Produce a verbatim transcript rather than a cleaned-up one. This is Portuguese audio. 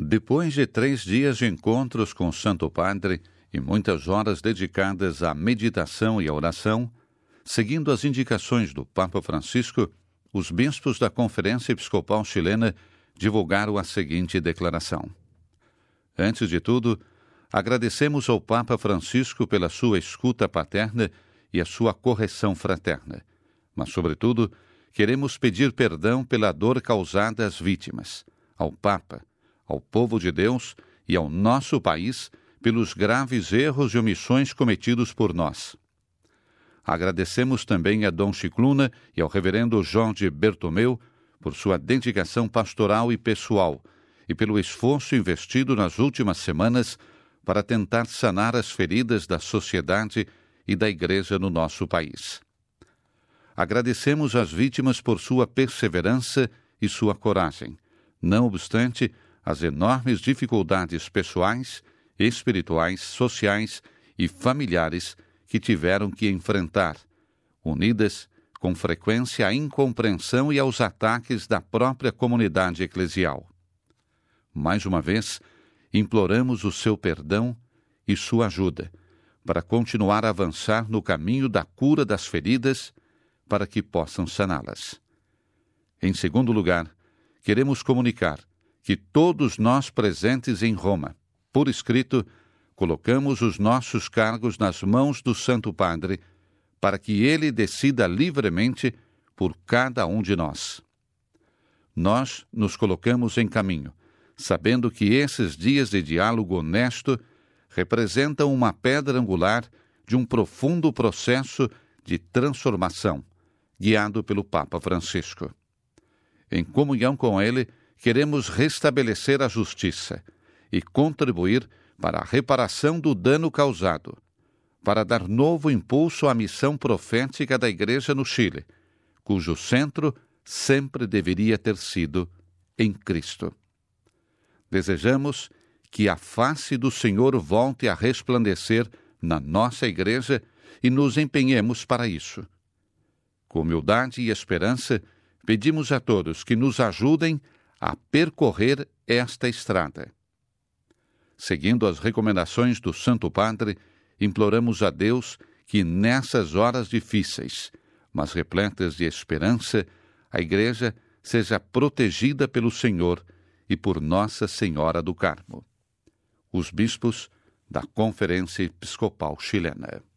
Depois de três dias de encontros com o Santo Padre e muitas horas dedicadas à meditação e à oração, seguindo as indicações do Papa Francisco, os bispos da Conferência Episcopal Chilena divulgaram a seguinte declaração. Antes de tudo, agradecemos ao Papa Francisco pela sua escuta paterna e a sua correção fraterna, mas, sobretudo, queremos pedir perdão pela dor causada às vítimas, ao Papa, ao povo de Deus e ao nosso país pelos graves erros e omissões cometidos por nós. Agradecemos também a Dom Scicluna e ao reverendo Jorge Bertomeu por sua dedicação pastoral e pessoal e pelo esforço investido nas últimas semanas para tentar sanar as feridas da sociedade e da Igreja no nosso país. Agradecemos às vítimas por sua perseverança e sua coragem, não obstante as enormes dificuldades pessoais, espirituais, sociais e familiares que tiveram que enfrentar, unidas com frequência à incompreensão e aos ataques da própria comunidade eclesial. Mais uma vez, imploramos o seu perdão e sua ajuda para continuar a avançar no caminho da cura das feridas para que possam saná-las. Em segundo lugar, queremos comunicar que todos nós presentes em Roma, por escrito, colocamos os nossos cargos nas mãos do Santo Padre para que ele decida livremente por cada um de nós. Nós nos colocamos em caminho, sabendo que esses dias de diálogo honesto representam uma pedra angular de um profundo processo de transformação, guiado pelo Papa Francisco. Em comunhão com ele, queremos restabelecer a justiça e contribuir para a reparação do dano causado, para dar novo impulso à missão profética da Igreja no Chile, cujo centro sempre deveria ter sido em Cristo. Desejamos que a face do Senhor volte a resplandecer na nossa Igreja e nos empenhemos para isso. Com humildade e esperança, pedimos a todos que nos ajudem a percorrer esta estrada. Seguindo as recomendações do Santo Padre, imploramos a Deus que nessas horas difíceis, mas repletas de esperança, a Igreja seja protegida pelo Senhor e por Nossa Senhora do Carmo. Os bispos da Conferência Episcopal Chilena.